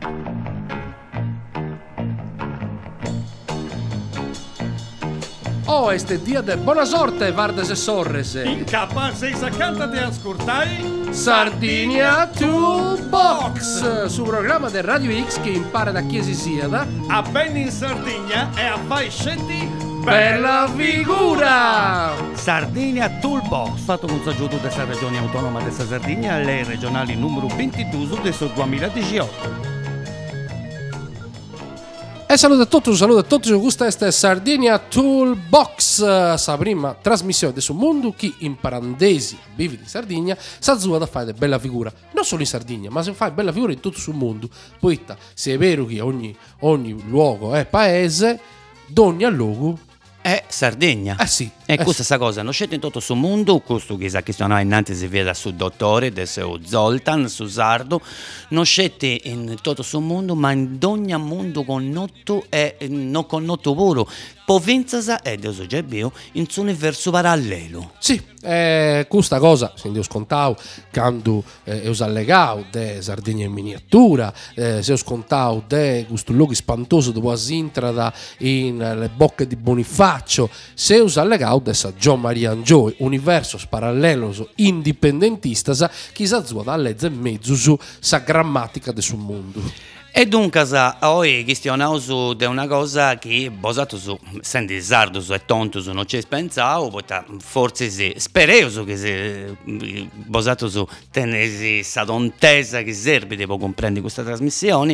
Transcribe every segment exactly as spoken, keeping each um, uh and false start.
Oh, este dia de buona sorte, Vardes e Sorres. Incapace sa canta de ascoltai Sardinia Toolbox, su programma del Radio X che impara da chi si sieda a ben in Sardegna e a fai scetti bella figura. Sardinia Toolbox, fatto con saggiuto della regione autonoma della Sardegna, le regionali numero ventidue del duemiladiciotto. E saluto a tutti, un saluto a tutti, questa è Sardinia Toolbox, la prima trasmissione del mondo che in parandesi vivi di Sardegna sa zua da fare bella figura, non solo in Sardegna, ma se fai bella figura in tutto il mondo. Poi se è vero che ogni, ogni luogo è paese, d'ogni luogo è Sardegna. Eh sì. E eh questa sì. cosa non c'è in tutto il mondo, questo che sa che sono innanzi si vede sul dottore, del suo Zoltan, su Sardo, non c'è in tutto il mondo, ma in ogni mondo connotto e non connotto puro. Provinza è Dio Soggebio in un universo parallelo. Sì, eh, questa cosa, se io scontavo, quando eh, ho allegao de Sardegna in miniatura, eh, se ho scontavo de questo luogo spantoso dove si entra in le bocche di Bonifacio, se ho allegao de sa Gian Maria Angioe, universo parallelo indipendentista, che sa zua da legge e mezzo su sa grammatica del suo mondo. E dunque, oggi questionato di una cosa che, basato su, essendo sardo e tonto, non ci pensavo, forse sì, spero che si, basato su tenere questa tontezza che serve per comprendere questa trasmissione.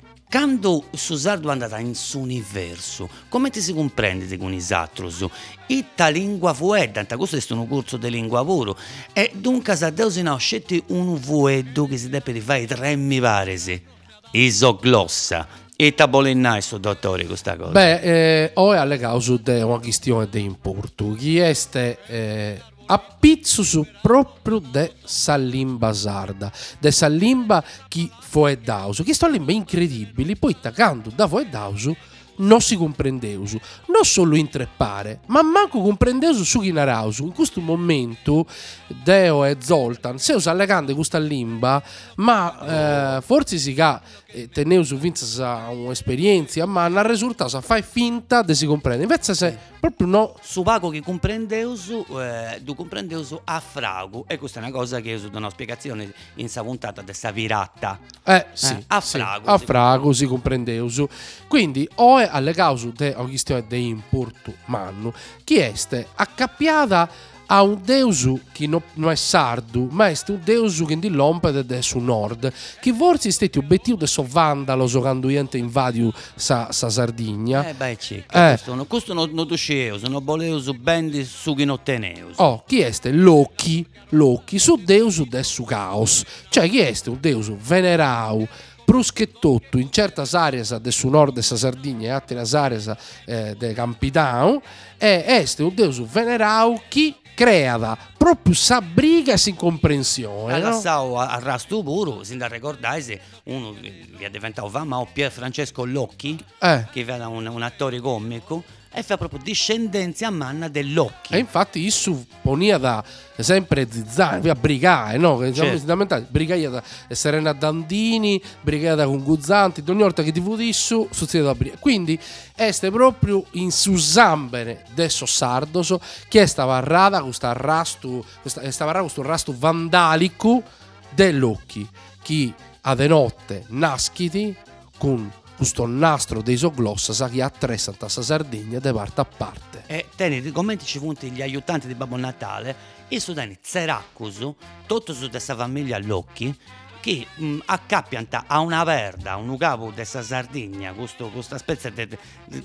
Quando su sardo è andata in su universo, come ti si comprende con i satros? Ita lingua fuedda, questo è un corso di lingua puro. E dunque, se Dio si nascete un fueddo che si deve fare tre mi pare se. Isoglossa. E tabolennai sto dottore questa cosa? Beh, eh, ho è allegato su una questione di importo. Chi è eh, a pizzo su proprio de salimba sarda, de salimba chi foedauso. Che sto limba incredibili, poi taccando da foedauso non si comprendeuso, non solo intreppare, ma manco comprendeuso su chinarauso. In questo momento Deo e Zoltan se us allegando questa limba, ma eh, forse si ca eh, teneu su vinza un'esperienza, ma non risulta sa fai finta di si comprende. Invece se proprio no, su pago che comprendeuso, eh, du comprendeuso a frago, e questa è una cosa che io do una spiegazione in sa puntata dessa viratta. Eh sì, eh, a sì, frago, a si frago si comprendeuso. Quindi o è alle cause de una questione di importo mannu, chi este accappiata a un deusu che no, non è sardo, ma è un deusu che di lompede de su nord, che forse stati obiettivo de so vandalo giocando niente invadio sa, sa Sardegna. Eh beh, cicca, eh. questo, no, questo non no dusceo, non volevo su ben di su che non tenevo. Oh, chi este Loki, Loki su deusu de su caos, cioè chi este un deusu venerau bruschettotto in certa aree del su nord della Sardegna e altre aree eh, del Campidano, e este un deus venerau chi crea proprio sa briga e incomprensione. Alla no? stavo a rasto puro, sin da ricordare se uno che è diventato famoso, Pier Francesco Locchi, Eh. che era un, un attore comico, e fa proprio discendenza a manna dell'Occhi. E infatti Issu ponia da sempre zizzare, via brigare, no? Certo. Brigare da Serena Dandini, brigare da con Guzzanti, ogni volta che ti fu Issu, succede da brigare. Quindi este proprio in susambene desso sardoso, che stava rada questo rasto, stava rada questo rasto vandalico dell'Occhi, che a de notte naschiti con questo nastro dei isoglossa che attressa la Sardegna da parte a parte. E tenete commenti ci punti gli aiutanti di Babbo Natale e su dani Zeraccusu, tutto su questa famiglia all'occhi, che mh, accappianta a una verda, un capo dessa Sardegna, questo, questa specie di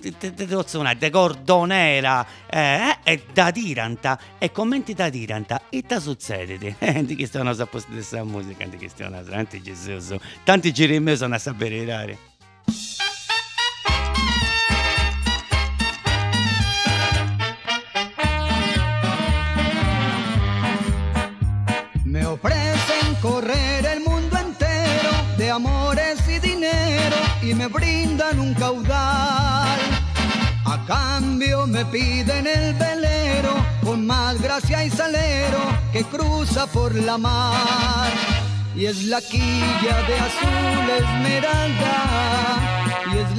de, de cordonera eh, e da tiranta, e commenti da tiranta, e da succede di che stanno a posto dessa musica, di che stanno a tanti Gesù, tanti giri in me sono a sapere. Me ofrecen correr el mundo entero de amores y dinero y me brindan un caudal. A cambio me piden el velero con más gracia y salero que cruza por la mar. Y es la quilla de azul esmeralda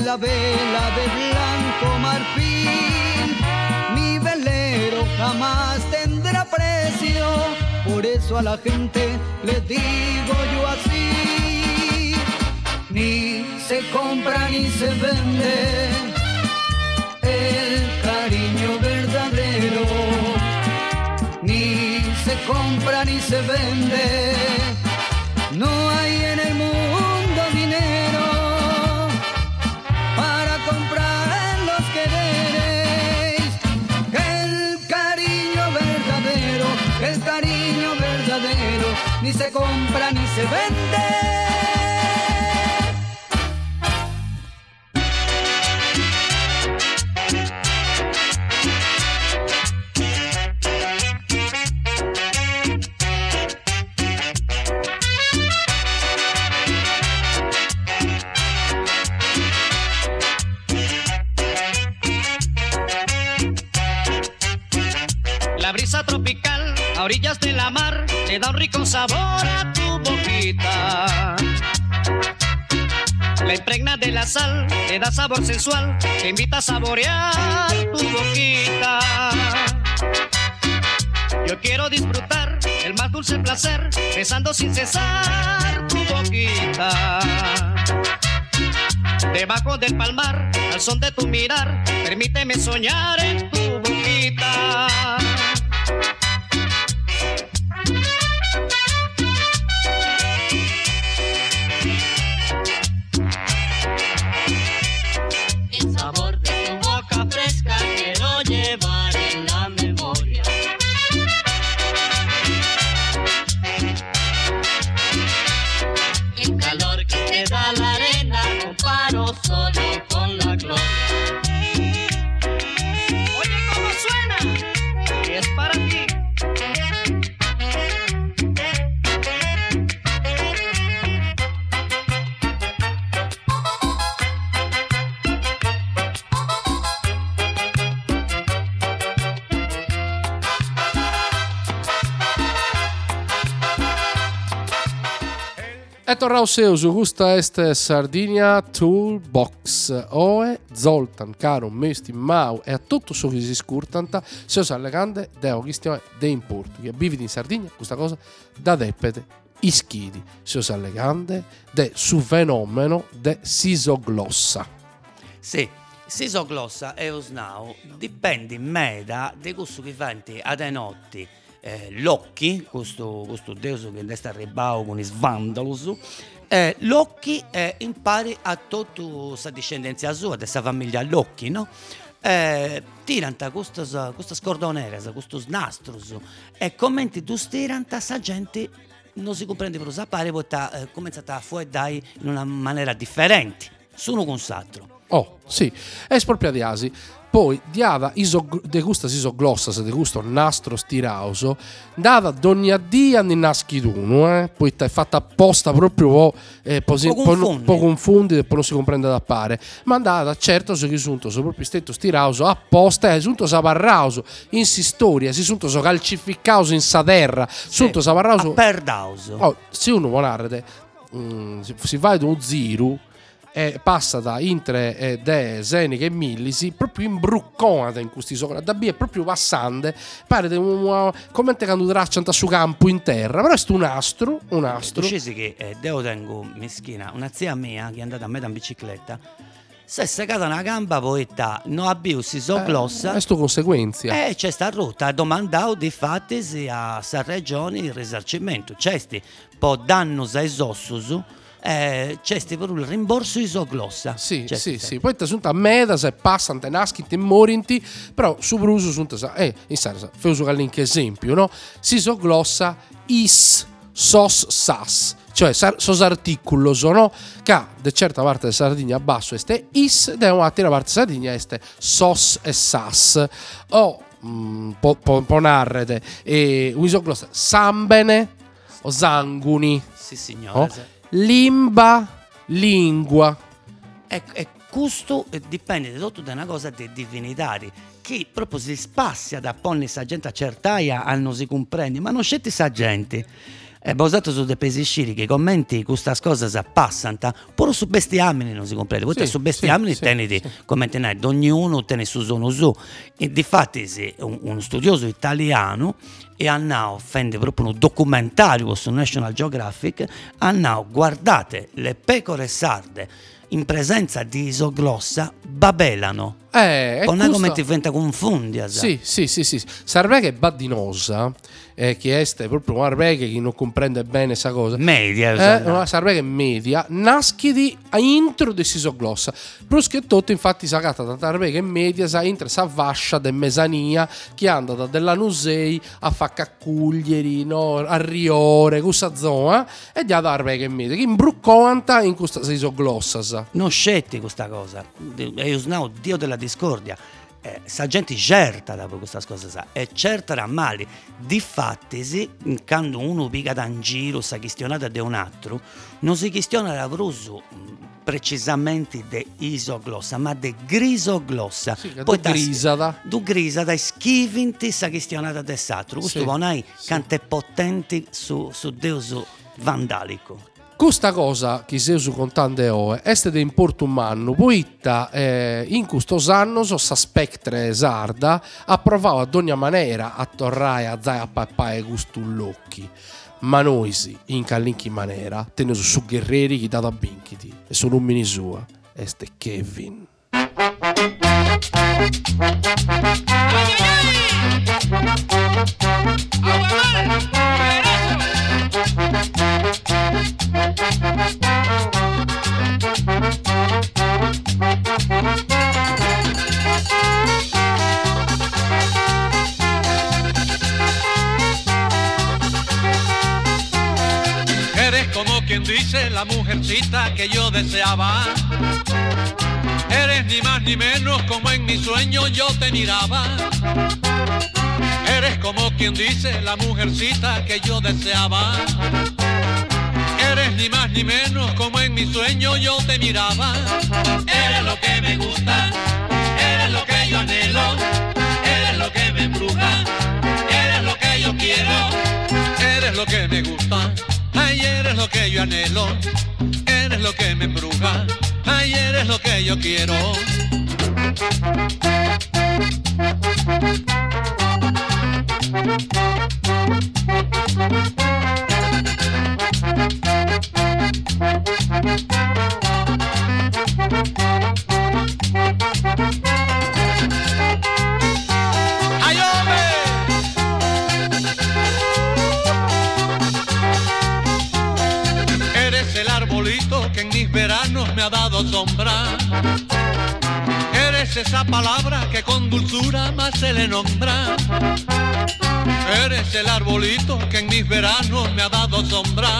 la vela de blanco marfil. Mi velero jamás tendrá precio, por eso a la gente le digo yo así. Ni se compra ni se vende el cariño verdadero, ni se compra ni se vende. No hay en el mundo dinero para comprar los quereres. El cariño verdadero, el cariño verdadero, ni se compra ni se vende. La brisa tropical a orillas de la mar le da un rico sabor a tu boquita. La impregna de la sal le da sabor sensual, te invita a saborear tu boquita. Yo quiero disfrutar el más dulce placer, besando sin cesar tu boquita. Debajo del palmar, al son de tu mirar, permíteme soñar en tu boquita. El sabor de tu boca fresca quiero llevar en la memoria. El calor que te da la arena comparo solo con la gloria. Oye, ¿cómo suena? Y es para ti. E tornau seu su questa est Sardinia Toolbox. Oe, Zoltan, caro, me stimau e a tutto su che si scurtanta, se os allegande de Augustione de in Portu, che vivi in Sardegna, questa cosa da deppete ischidi, se os allegande de su fenomeno de sisoglossa. Sì, sisoglossa e osnau dipende in meda di questo che fanti ad notti. Eh, l'occhi, questo, questo deus che sta arribao con i svandalus, eh, l'occhi eh, impari a tutta questa discendenza sua, questa famiglia l'occhi, no? Eh, tiranta queste scordonere, questi nastros, e commenti tu tiranta, sa gente non si comprende per cosa pare, poi eh, cominciata a fuori in una maniera differente, sono con s'altro. Oh, sì, espropriatiasi. Poi diava iso, de gusta isoglossa, se de gusto nastro stirauso, dava ogni addia ne naschi d'uno, eh? Poi è fatta apposta proprio eh, po', po', po', po confondi e poi non si comprende da pare. Ma andava certo se risunto so proprio stetto stirauso apposta e sunto saparrauso in si storia, si sunto so calcificauso in sa terra, sunto sì, saparrauso perdauso. Oh, se uno vuole narrare, mm, si, si va ad un ziru e passa da intre e de Seneca e Millisi proprio imbrucconata in questi sopra da B è proprio passante, pare de un, come te quando tracciano su campo in terra, però è un astro un astro tu che eh, devo tengo meschina una zia mia che è andata a me in bicicletta, si è secata una gamba poeta non abbiamo si so glossa eh, è sto conseguenza e c'è sta rotta ha domandato di fatti a sa regione il risarcimento c'è sti po' danno ai ossus. Eh, c'è per un rimborso isoglossa. Sì, c'è sì, sti. sì. Poi sono a meda se passano, te naschi, te morinti, però su bruso sono eh, in senso, feuso che esempio, no? Si isoglossa is sos sas, cioè sos articulos, no? Che da certa parte della Sardegna a basso este is, da un'altra parte della Sardegna este sos e sas. O mm, po, po, po narrete e un isoglossa sambene o zanguni. Sì, signore. Oh? Limba, lingua. E, e questo dipende tutto da una cosa di divinità che proprio si spazia da ponne sa gente a certaia a non si comprende, ma non scetti sa gente. E basato su de pesisciri che commenti queste cose passano, pure su bestiamini non si comprende, poi Sì, su bestiamini sì, teniti, sì. come tenai, ognuno tiene su sono su, e difatti sì, un, uno studioso italiano e hanno offende proprio un documentario su National Geographic, hanno guardate le pecore sarde in presenza di isoglossa babelano. Eh, e Poi questo- come ti diventa confondia. Sì, sì, sì, sì. Sarve che badinosa, eh, che este proprio una regga che non comprende bene questa cosa. Media, Eh, insomma. una sarve media, naschi di a intro di sisoglossa. Plus che tutto, infatti, sagata da sarve che media, sa intra sa vascia de mesania che anda da della Nusei a fa caccuglieri, no, a Riore, questa zona, e di sarve che media, che imbruccanta in questa sisoglossa. Sa. Non scetti questa cosa. E usnao Dio della discordia. Eh, sa gente certa da questa cosa sa. E certa era male. Difattisi, quando uno pica da in giro, sa chistionata di un altro, non si chistiona la brusu precisamente de isoglossa, ma de grisoglossa. Sì, che Poi tu grisada. Du grisa da schivinti sa chistionata de satro. Questo Sì, vonai sì. cante potenti su, su Deus vandalico. Questa cosa che si usa con tante ore è di importo umano, poitta eh, in questo anno so s'aspettre sarda ha provato ad ogni maniera a tornare a zai a papà questo locchi. Ma noi sì, in calinchi maniera, teniamo su guerrieri che da binchiti e sono un mini sua, este Kevin. Eres como quien dice la mujercita que yo deseaba. Eres ni más ni menos como en mi sueño yo te miraba. Eres como quien dice la mujercita que yo deseaba. Eres ni más ni menos como en mi sueño yo te miraba. Eres lo que me gusta, eres lo que yo anhelo, eres lo que me embruja, eres lo que yo quiero, eres lo que me gusta, ay, eres lo que yo anhelo, eres lo que me embruja, ay, eres lo que yo quiero. ¡Ay, hombre! Eres el arbolito que en mis veranos me ha dado sombra. Eres esa palabra que con dulzura más se le nombra. Eres el arbolito que en mis veranos me ha dado sombra.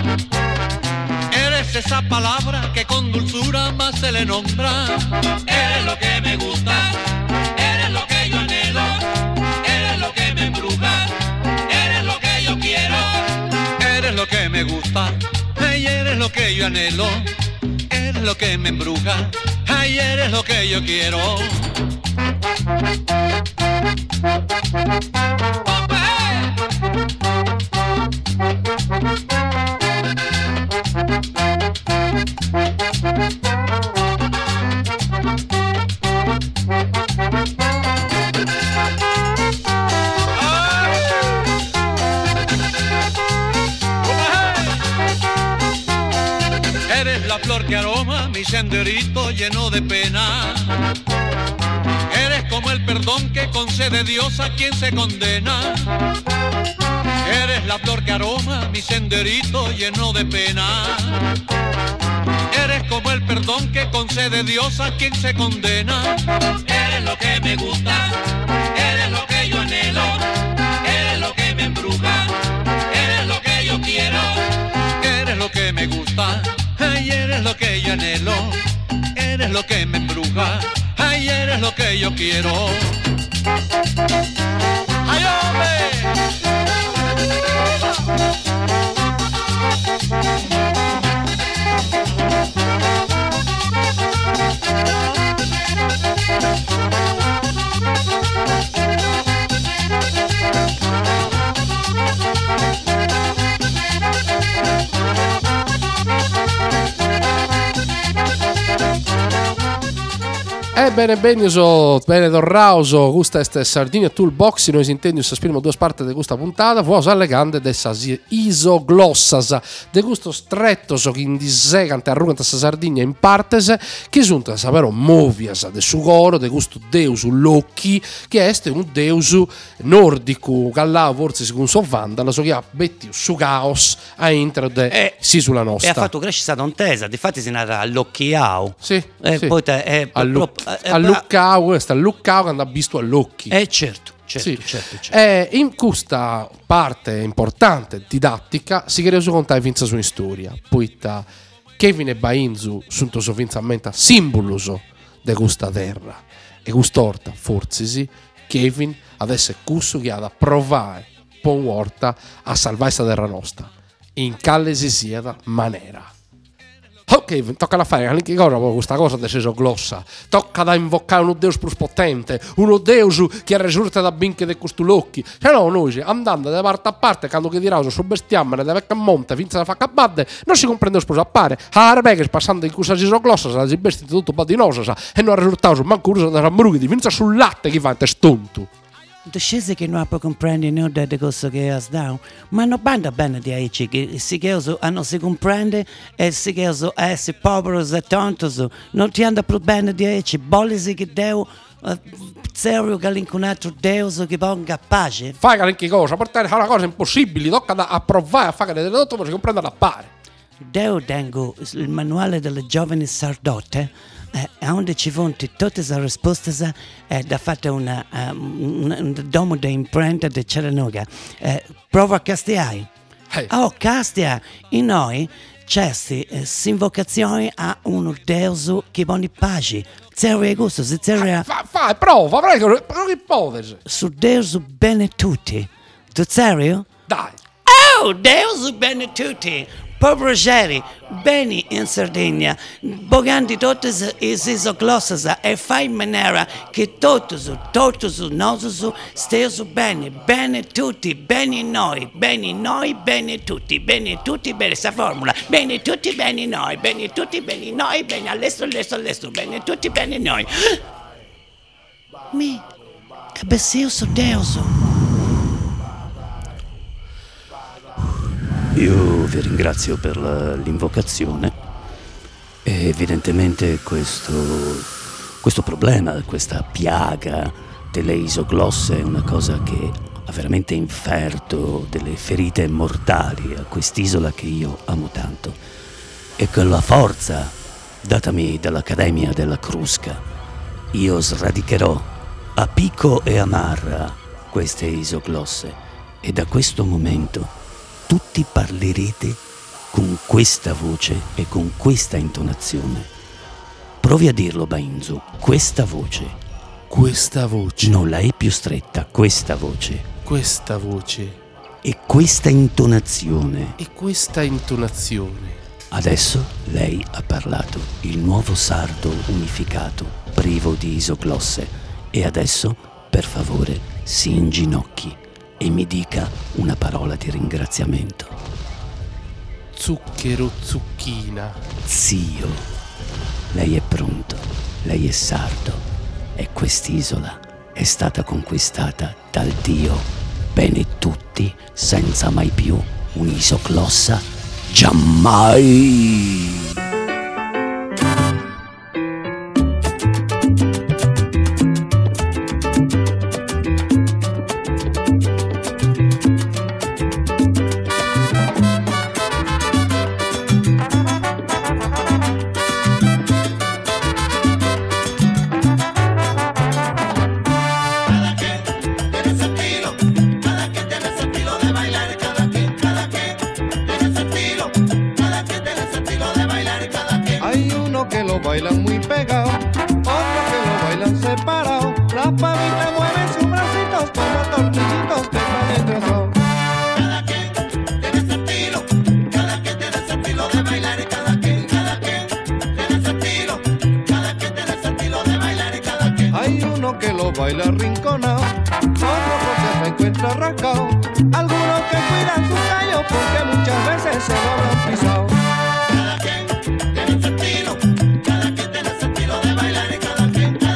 Eres esa palabra que con dulzura más se le nombra. Eres lo que me gusta, eres lo que yo anhelo, eres lo que me embruja, eres lo que yo quiero. Eres lo que me gusta, ay, eres lo que yo anhelo, eres lo que me embruja, ay, eres lo que yo quiero. Eres la flor que aroma mi senderito lleno de pena. Eres como el perdón que concede Dios a quien se condena. Eres la flor que aroma mi senderito lleno de pena. Eres como el perdón que concede Dios a quien se condena. Eres lo que me gusta, eres lo que yo anhelo, eres lo que me embruja, eres lo que yo quiero. Eres lo que me gusta, ay, eres lo que yo anhelo, eres lo que me embruja, ay, eres lo que yo quiero. ¡Ay, hombre! Ebbene, bene, so, bene, Dorrauso, questa è Sardinia Toolbox, noi intendiamo se esprimo due parti di questa puntata, vuoi allegande dessa isoglossas, de questo stretto so che indisegante arrugante sa Sardigna in partese, che sono a sapere movias de sugoro, de questo deus Loki, che è un deus nordico, callao forse con so vandala, so che ha betti su caos a intro de eh, sì sulla nostra. E ha fatto crescere questa tontesa, difatti si narra a Locchiao. Sì, e sì. poi te, è, a Luc- a Luccao, questo è Luccao che andava visto all'occhi. Eh certo, certo, sì. certo, certo. E in questa parte importante didattica si chiede contare vinza su in storia. Poi Kevin e Bainzu sono sovinzamente simbolos di questa terra. E quest'orta, forse sì, Kevin adesso cusso che ha da provare pon volta a salvare questa terra nostra. In calle si sia da maniera. Ok, tocca da fare anche cosa questa cosa di glossa. Tocca da invocare uno deus più potente, uno deus che risulta da binche di costulocchi. Se no noi andando da parte a parte quando che dirà su bestiamene da vecchia monte finza da fa cabadde non si comprende sposa a pare. Ah, che passando in questa glossa sa si bestia tutto badinosa e non risultato manco uso da rambrughi di finza sul latte che fa stonto. De scese che non può comprendere non da cosa che has dato, ma non banda bene di aici che si che non si comprende e si che essere povero e tonto, non ti anda più bene di aici, bolisi che devo serio che l'incontro Deus che ponga pace. Fai qualche cosa, portare a una cosa impossibile, tocca da approvare a fare delle dotto per si comprenda la pare. Devo tengo il manuale delle giovani sardotte. Eh, onde ci fonti tutte le risposte eh, da fatta una, um, un, un domo di imprenta di Chattanooga. Eh, prova a castiare. Hey. Oh, castia! In noi c'è eh, invocazione a un Deus che buoni pace. Zero gusto, se zero. Fai, fa, prova, prego, prova ipotesi. Su Deus bene tutti. Tu serio? Dai. Oh, Deus bene tutti. Povero Jerry, bene in Sardegna, bogandi tutte le isoglosse e fai in maniera che tutti, tutti, noi stiamo bene, bene tutti, bene noi, bene noi, bene tutti, bene tutti, bene questa formula, bene tutti, bene noi, bene tutti, bene noi, bene all'estero, all'estero, all'estero, bene tutti, bene noi. Mi, che besio su Deus. Io vi ringrazio per la, l'invocazione e evidentemente questo, questo problema, questa piaga delle isoglosse è una cosa che ha veramente inferto delle ferite mortali a quest'isola che io amo tanto e con la forza datami dall'Accademia della Crusca io sradicherò a picco e a marra queste isoglosse e da questo momento tutti parlerete con questa voce e con questa intonazione. Provi a dirlo, Bainzu, questa voce. Questa voce. Non la è più stretta, questa voce. Questa voce. E questa intonazione. E questa intonazione. Adesso lei ha parlato, il nuovo sardo unificato, privo di isoglosse. E adesso, per favore, si inginocchi e mi dica una parola di ringraziamento. Zucchero, zucchina. Zio, lei è pronto, lei è sardo e quest'isola è stata conquistata dal Dio bene tutti senza mai più un'isoglossa, giammai! Bailan muy pegado, otros que lo bailan separado. Las pavitas mueven sus bracitos como tornillitos que están entrelazados. Cada quien tiene su estilo, cada quien tiene su estilo de bailar y cada quien, cada quien tiene su estilo, cada quien tiene su estilo de bailar y cada quien. Hay uno que lo baila rinconado, otro porque se encuentra rascado, algunos que cuidan su callo porque muchas veces se lo habrán pisado. Cada quien tiene su estilo. Cada quien tiene sentido de bailar y cada quien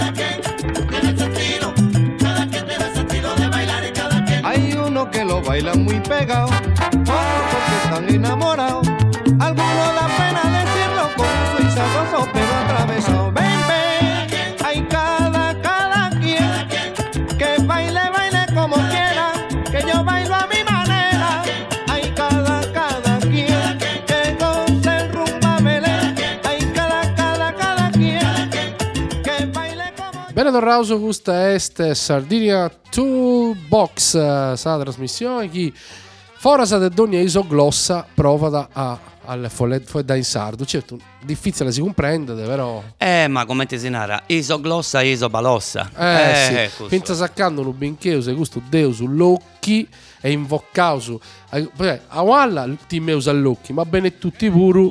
bailan muy pegado, otros porque están enamorados. Algunos da pena decirlo con su sabroso pero atravesado. Ven, ven, hay cada, cada quien que baile, baile como quiera, que yo bailo a mi manera. Hay cada, cada quien que goce el rumba melé. Hay cada, cada, cada quien que baile como... Bene tornato su questa est Sardinia Toolbox, sa trasmissione che forasa de ogni isoglossa provata a alle folle da in sardo. Certo, difficile si comprende, però Eh, ma come ti si narra? Isoglossa, isobalossa. eh, Eh, sì. Finta saccando un bincheo se questo deo sull'occhi e invoccato su eh, a walla ti meus all'occhi, ma bene tutti puru.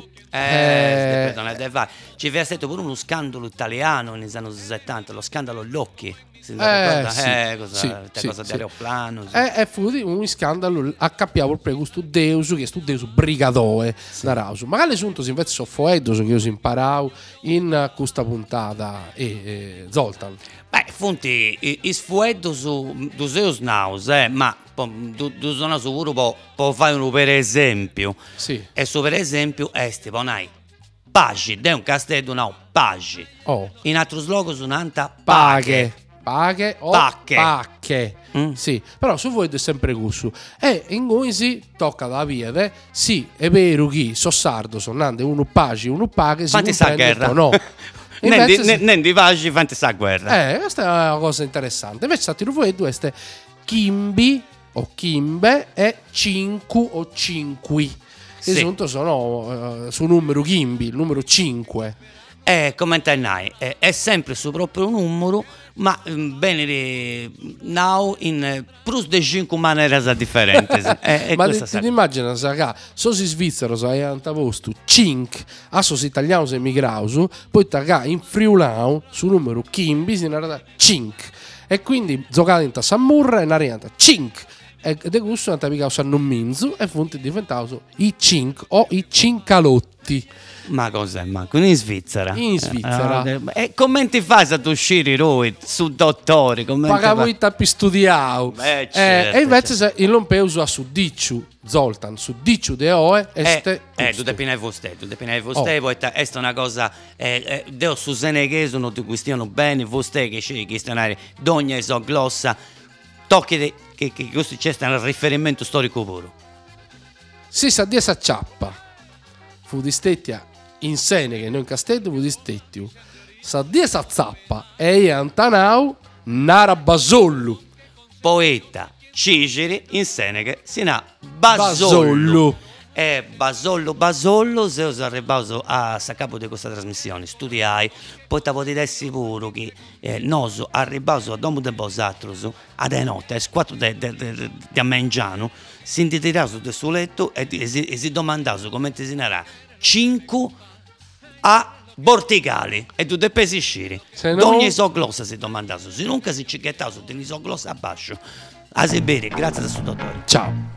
Eh, eh, ci vi è stato pure uno scandalo italiano negli anni settanta, lo scandalo Locchi. Si Eh, ricorda? sì, eh, cosa, sì, te sì, cosa di sì. aeroplano. Sì. E, e fu di un scandalo accappiavo per questo deus che stu deus brigadoe sì. Narausu. Magari l'assunto si invece soffoedoso che io si imparavo in questa puntata e, e Zoltan. Beh, funti, i, i sfuedo su du seus naus, eh, ma du, du sono sicuro può, può fare un per esempio. Sì. E su per esempio este, bonai, pagi, de un castello no, pagi. Oh. In altro slogo sunanta Paghe. paghe. Paghe o Pacche. pacche. Mm. Sì, però su voi è sempre gusto. E in cui si tocca da via, sì, è vero che so sardo, sonando uno pagi, uno paghe, si Fatti sa comprende guerra. o no. Nendi Invece si- ne, di pagi, fatti sa guerra. Eh, questa è una cosa interessante. Invece stati voi due ste Kimbi o Kimbe e Cinque o Cinqui. Che Sì. appunto sono uh, su numero Kimbi, il numero cinque. Eh, come intendai, è, è sempre su proprio numero, ma mm, bene, di- now in eh, plus di cinque maniere differenti. eh, Ma ti, questa sa- ti immagini se so si svizzero sai antavosto cinque a so si italiano se migrausu poi taga in friulano su numero Kimbi si narra cinque e quindi giocate in Samurra e narianta cinque e de gusto non tapica usano minzu e funti diventato i cinque o i cincalotti Ma cos'è, Marco? In Svizzera? in Svizzera. Eh, e come ti fai ad uscire lui su dottori? Come Paga ti voi fai? tappi studiao Beh, eh, certo, e invece se il lompeuso a su dicciu Zoltan su dicciu de oe este Eh, eh, tu gusto. depini ai vostè, tu depini ai vostè, Oh. poi ta- questa è una cosa, eh, eh, Deo su seneghe sono di questione bene, vostè che c'è questionare d'ogni isoglossa, tocchi de- che, che questo c'è un riferimento storico puro. Si sa di essa ciappa fu di stettia in sene che non in castello fu di stettiu sa di essa zappa e io antanau nara basollu Poeta Ciceri in Seneghe si na Basollo. Basollo. E Basollo, Basollo, se us arrivato a sa capo di questa trasmissione, studiai, poi ti potete essere sicuro che eh, noso arrivato a domo de Bosatrus, a de notte, alle quattro de, de, de, de, di Ammengiano, si intitirato del suo letto e, e, si, e si domandato come ti si narrà cinque a Borticali e tu te pesi sciri. Se no- D'ogni isoglossa si domandato, se nunca si cicchettato di isoglossa a bascio. A Siberi, grazie a suo dottore. ciao.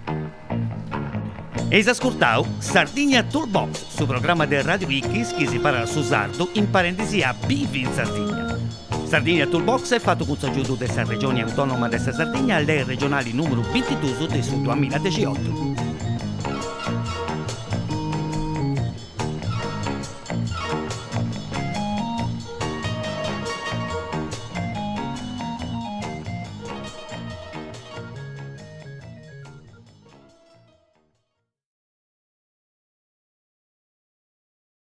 Eis ascoltau Sardigna Toolbox, su programma del Radio X che si parla su sardo in parentesi a Bivi in Sardegna. Sardigna Toolbox è fatto con l'aiuto della Regione Autonoma della Sardegna alle regionali numero ventidue del duemiladiciotto.